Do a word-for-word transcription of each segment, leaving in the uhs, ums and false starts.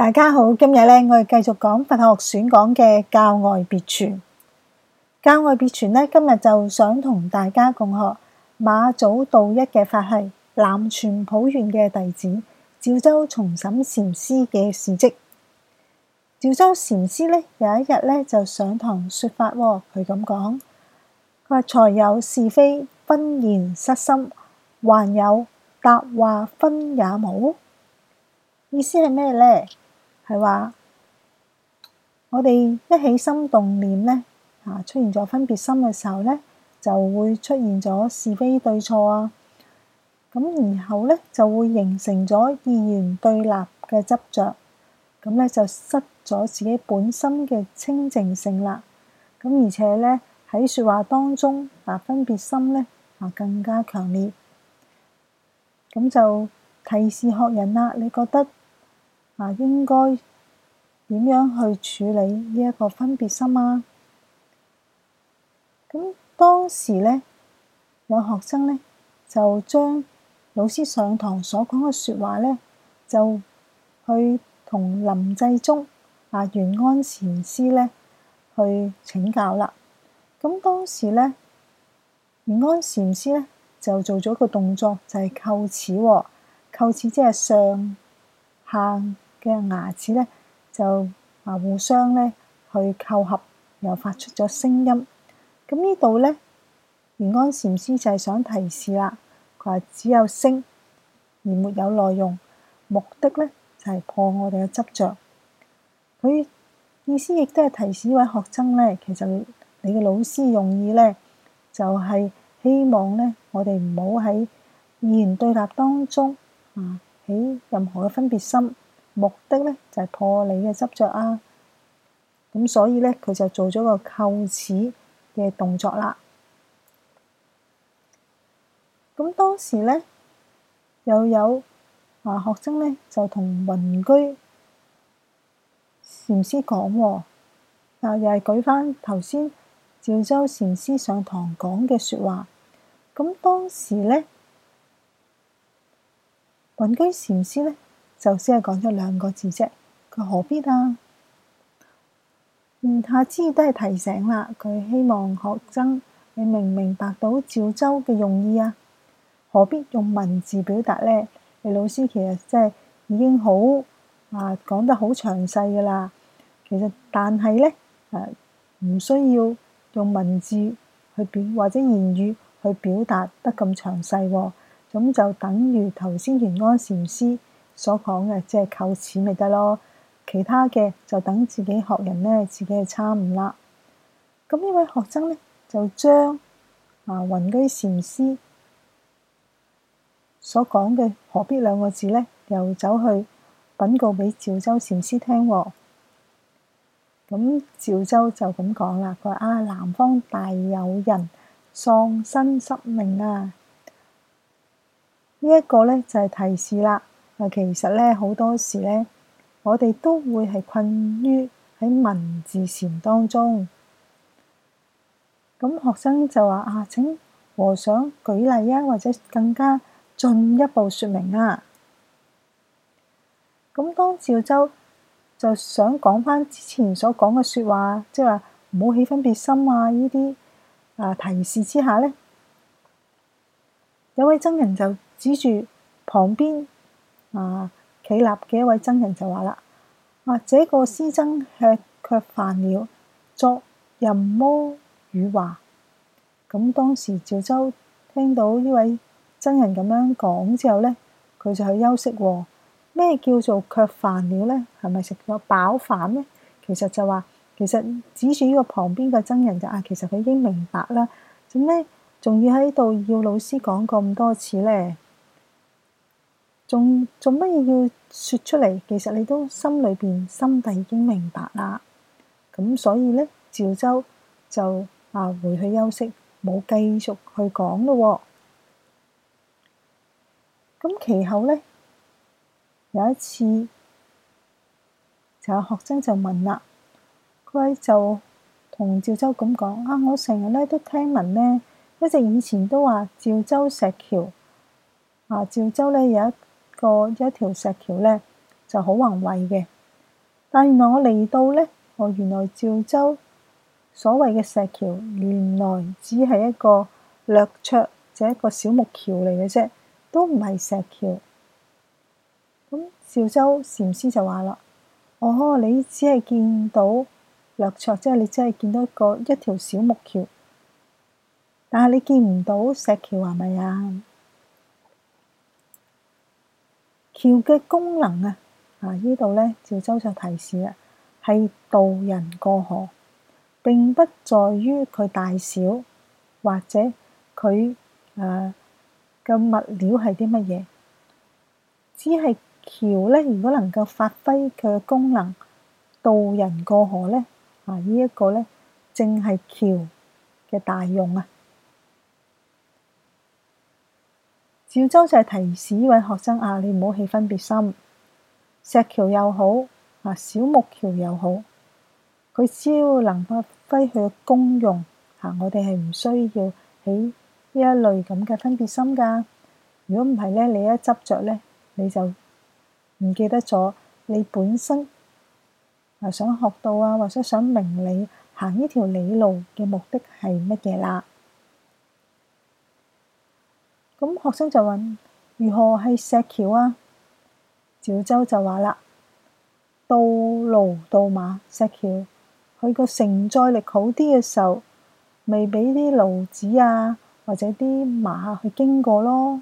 大家好，今日咧我哋繼續講佛學選講嘅教外別傳。教外別傳咧，今日就想同大家共學馬祖道一嘅法系南傳普願嘅弟子趙州從審禪師嘅事蹟。趙州禪師咧有一日咧就上堂說法，佢咁講：佢話才有是非分言失心，還有答話分也無。意思係咩呢？係話我哋一起心動念咧，啊出現咗分別心嘅時候咧，就會出現咗是非對錯啊。咁然後咧就會形成咗二元對立嘅執着，咁咧就失咗自己本心嘅清淨性啦。咁而且咧喺說話當中，啊分別心咧啊更加強烈。咁就提示學人啦，你覺得啊應該點樣去處理呢一個分別心啊？咁當時咧有學生咧就將老師上堂所講嘅說話咧，就去同臨濟宗啊玄安禪師咧去請教啦。咁當時咧玄安禪師咧就做咗個動作，就係叩齒喎。叩齒即係上下嘅牙齒咧就啊互相咧去扣合，又發出咗聲音。咁呢度咧玄安禪師就係想提示啦，佢話只有聲而沒有內容，目的咧就係破我哋嘅執着。佢意思亦都係提示呢位學生咧，其實你嘅老師用意咧就係希望咧我哋唔好喺二元對立當中啊起任何嘅分別心，目的咧就係破你嘅執着啊。咁所以咧佢就做咗個叩齒嘅動作啦。咁當時咧又有啊學生咧就同雲居禪師講喎，啊又係舉翻頭先趙州禪師上堂講嘅說話。咁當時咧雲居禪師咧就只係講咗兩個字啫，佢何必啊？言下之意都係提醒啦，佢希望學生你明唔明白到趙州嘅用意啊？何必用文字表達咧？你老師其實即係已經好啊講得好詳細噶啦。其實但係咧誒唔需要用文字去表或者言語去表達得咁詳細喎。咁就等於頭先玄安禪師所講嘅，即係叩齒咪得咯。其他嘅就等自己學人咧自己去參悟啦。咁呢位學生咧就將啊雲居禪師所講嘅何必兩個字咧，又走去稟告俾趙州禪師聽喎。咁趙州就咁講啦，佢話啊南方大有人喪身失命啊！呢一個咧就係提示啦。啊，其實咧好多時咧，我哋都會係困於喺文字禪當中。咁學生就話啊，請和尚舉例啊，或者更加進一步說明啊。咁當趙州就想講翻之前所講嘅說話，即係話唔好起分別心啊，呢啲啊提示之下咧，有位僧人就指住旁邊啊企立嘅一位僧人就話啦：啊，這個師僧吃卻犯了作淫魔語話。咁當時趙州聽到呢位僧人咁樣講之後咧，佢就去休息喎。咩叫做卻犯了咧？係咪食咗飽飯咧？其實就話，其實指住呢個旁邊嘅僧人就啊，其實佢已經明白啦。咁咧，仲要喺度要老師講咁多次咧，仲做乜嘢要説出嚟？其實你都心裏邊心底已經明白啦。咁所以咧，趙州就啊回去休息，冇繼續去講咯。咁其後咧。有一次，就有學生就問啦，佢就同趙州咁講啊，我成日咧都聽聞咧，一直以前都話趙州石橋啊，趙州咧有一個有一條石橋咧就好宏偉嘅， 但原來我嚟到呢，我原來趙州所謂嘅石橋，原來只係一個略桌，就一個小木橋嚟嘅啫，都唔係石橋。咁趙州禪師就話啦：哦，你只係見到略桌，即係你只係見到一個一條小木橋，但係你見唔到石橋係咪啊？橋嘅功能啊，啊呢度呢，趙州就提示啦，係渡人過河，並不在於佢大小或者佢誒嘅物料係啲乜嘢，只係橋呢，如果能夠發揮佢嘅功能，渡人過河呢，啊呢一個呢，正係橋嘅大用啊！趙州就係提示呢位學生啊，你唔好起分別心，石橋又好，啊小木橋又好，佢只要能發揮佢嘅功用，啊我哋係唔需要起呢一類咁嘅分別心噶。如果唔係咧，你一執着咧，你就唔記得咗你本身啊想學到啊，或者想明理行呢條理路嘅目的係乜嘢啦。咁學生就問：如何係石橋啊？趙州就話啦：渡驢渡馬，石橋佢個承載力好啲嘅時候，咪俾啲驢子啊或者啲馬去經過咯。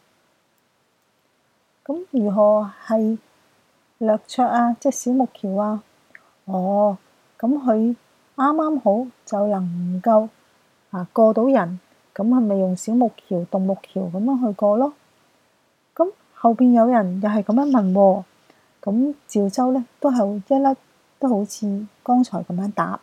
咁如何係略桌啊？即係小木橋啊？哦，咁佢啱啱好就能夠啊過到人。咁係咪用小木橋、獨木橋咁樣去過咯？咁後邊有人又係咁樣問喎，咁趙州呢都係一粒都好似剛才咁樣答。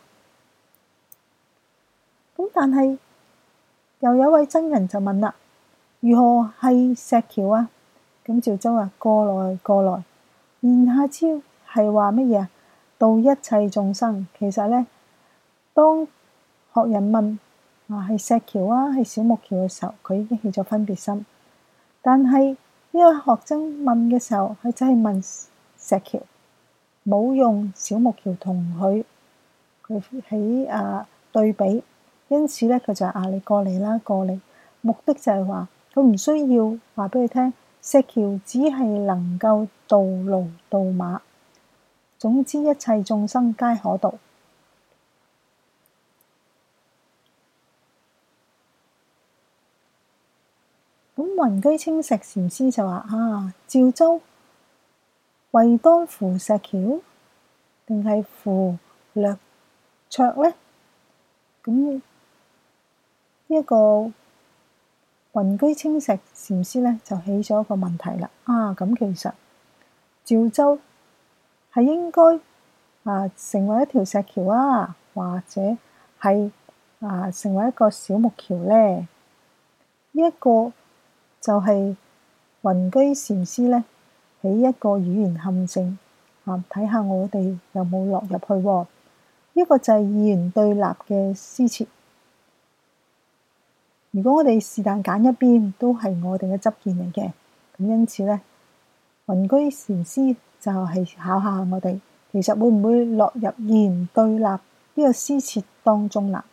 咁但係又有位僧人就問啦：如何係石橋啊？咁趙州話：過來過來，言下之係話乜嘢啊？度一切眾生。其實呢，當學人問啊，係石橋啊，係小木橋嘅時候，佢已經起咗分別心。但係呢位學生問嘅時候，佢真係問石橋，冇用小木橋同佢佢起啊對比。因此咧，佢就話：你過嚟啦，過嚟。目的就係話，佢唔需要話俾你聽，石橋只係能夠渡驢渡馬。總之，一切眾生皆可渡。咁雲居青石禪師就話：啊，趙州為當扶石橋，定係扶略桌呢？咁呢一個雲居青石禪師呢，就起咗一個問題啦。啊，咁其實趙州係應該啊成為一條石橋啊，或者係啊成為一個小木橋呢？呢、這、一個就係雲居禪師呢，起一個語言陷阱啊！睇下我哋有冇落入去喎？呢、這個就係二元對立嘅詩詞。如果我哋是但揀一邊，都係我哋嘅執見嚟嘅。咁因此呢，雲居禪師就係考下我哋，其實會唔會落入二元對立呢個詩詞當中啦？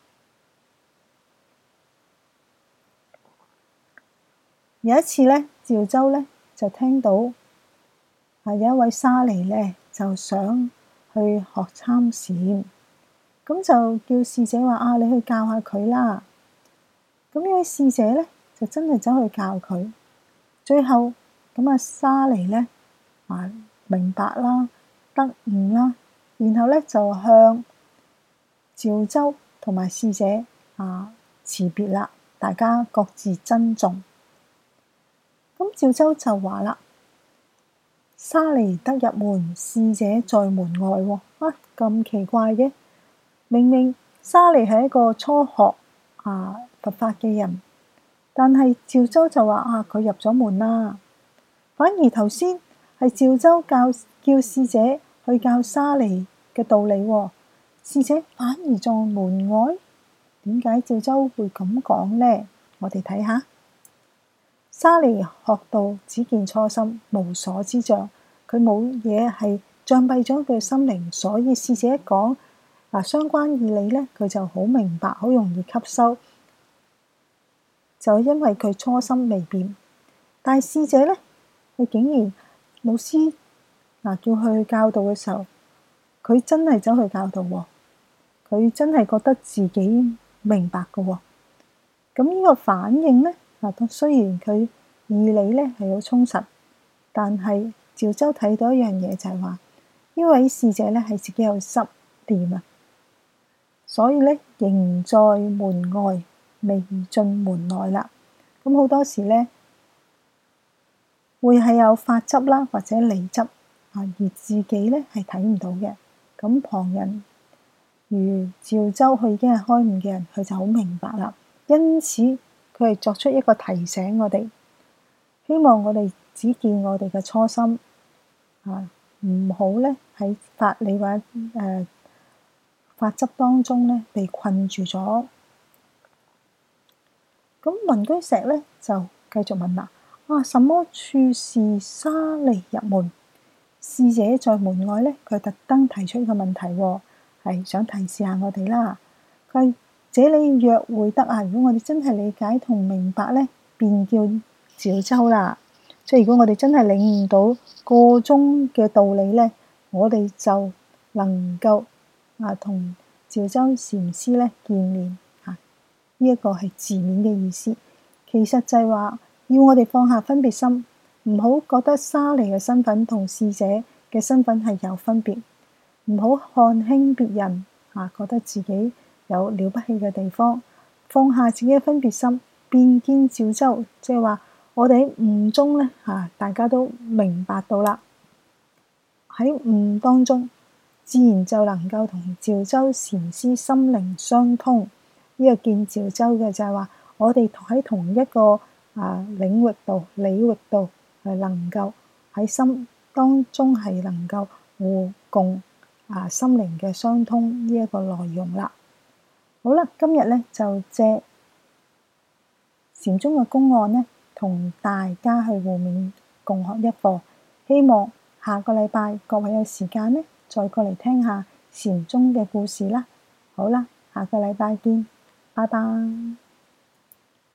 有一次呢，趙州呢就聽到啊有一位沙彌呢就想去學參禪，咁就叫侍者話：啊，你去教下佢啦。咁呢位侍者呢就真係走去教佢。最後咁啊沙彌呢啊明白啦、得悟啦，然後呢就向趙州同埋侍者啊辭別啦，大家各自珍重。咁趙州就話啦：沙彌得入門，侍者在門外喎。啊，咁奇怪嘅，明明沙彌係一個初學啊佛法嘅人，但係趙州就話啊佢入咗門啦。反而頭先係趙州教叫侍者去教沙彌嘅道理喎，侍者反而在門外。點解趙州會咁講呢？我哋睇下。沙彌學道只見初心，無所知障。佢冇嘢係障蔽咗佢嘅心靈，所以使者一講嗱相關義理咧，佢就好明白，好容易吸收。就因為佢初心未變，但係使者咧，佢竟然老師嗱叫佢去教導嘅時候，佢真係走去教導喎，佢真係覺得自己明白嘅喎。咁呢個反應咧，嗱雖然佢義理咧係好充實，但係趙州睇到一樣嘢就係話，呢位使者咧係自己有執念啊，所以咧仍在門外，未進門內啦。咁好多時咧會係有法執啦，或者理執啊，而自己咧係睇唔到嘅。咁旁人如趙州，佢已經係開悟嘅人，佢就好明白啦。因此佢係作出一個提醒我哋，希望我哋只見我哋嘅初心啊，唔好咧喺法理或者誒法執當中咧被困住咗。咁雲居石咧就繼續問啦，啊，什麼處是沙彌入門？使者在門外咧，佢特登提出一個問題，係想提示下我哋啦。佢這裡若會得啊，如果我哋真係理解同明白咧，便叫趙州啦。即係如果我哋真係領悟到個中嘅道理咧，我哋就能夠啊同趙州禪師咧見面嚇。呢一個係字面嘅意思，其實就係話要我哋放下分別心，唔好覺得沙彌嘅身份同使者嘅身份係有分別，唔好看輕別人啊，覺得自己有了不起嘅地方，放下自己嘅分別心，便見趙州，即係話我哋喺悟中咧嚇，大家都明白到啦，喺悟當中自然就能夠同趙州禪師心靈相通。呢個見趙州嘅就係話，我哋喺同一個啊領域度、領域度係能夠喺心當中係能夠互共啊心靈嘅相通呢一個內容啦。好啦，今日咧就借禪宗嘅公案咧，同大家去互勉共學一課。希望下個禮拜各位有時間咧，再過嚟聽下禪宗嘅故事啦。好啦，下個禮拜見。拜拜。